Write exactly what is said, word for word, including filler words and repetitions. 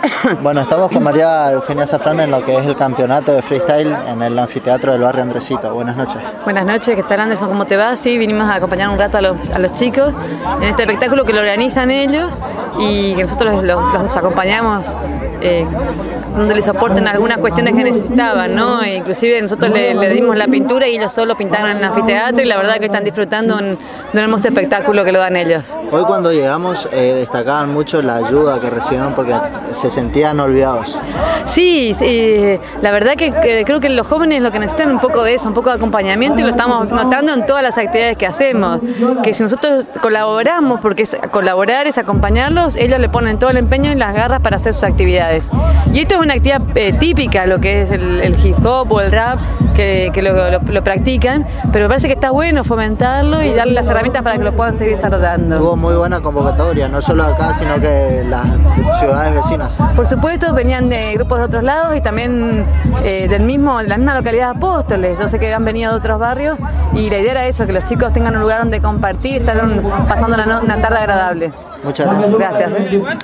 Bueno, estamos con María Eugenia Zafrán en lo que es el campeonato de freestyle en el anfiteatro del barrio Andresito. Buenas noches. Buenas noches, ¿qué tal Anderson? ¿Cómo te va? Sí, vinimos a acompañar un rato a los, a los chicos en este espectáculo que lo organizan ellos y que nosotros los, los acompañamos, eh, donde les soporten algunas cuestiones que necesitaban, ¿no? E inclusive nosotros le, le dimos la pintura y ellos solo pintaron en el anfiteatro y la verdad que están disfrutando un, de un hermoso espectáculo que lo dan ellos. Hoy cuando llegamos eh, destacaban mucho la ayuda que recibieron porque se sentían olvidados. Sí, sí, la verdad que, que creo que los jóvenes lo que necesitan un poco de eso, un poco de acompañamiento y lo estamos notando en todas las actividades que hacemos, que si nosotros colaboramos, porque es, colaborar es acompañarlos, ellos le ponen todo el empeño y las garras para hacer sus actividades. Y esto es una actividad eh, típica, lo que es el, el hip hop o el rap, que, que lo, lo, lo practican, pero me parece que está bueno fomentarlo y darle las herramientas para que lo puedan seguir desarrollando. Tuvo muy buena convocatoria, no solo acá, sino que las ciudades vecinas. Por supuesto, venían de grupos de otros lados y también eh, del mismo, de la misma localidad de Apóstoles. Yo sé que han venido de otros barrios y la idea era eso, que los chicos tengan un lugar donde compartir y estar pasando una, una tarde agradable. Muchas gracias. Gracias.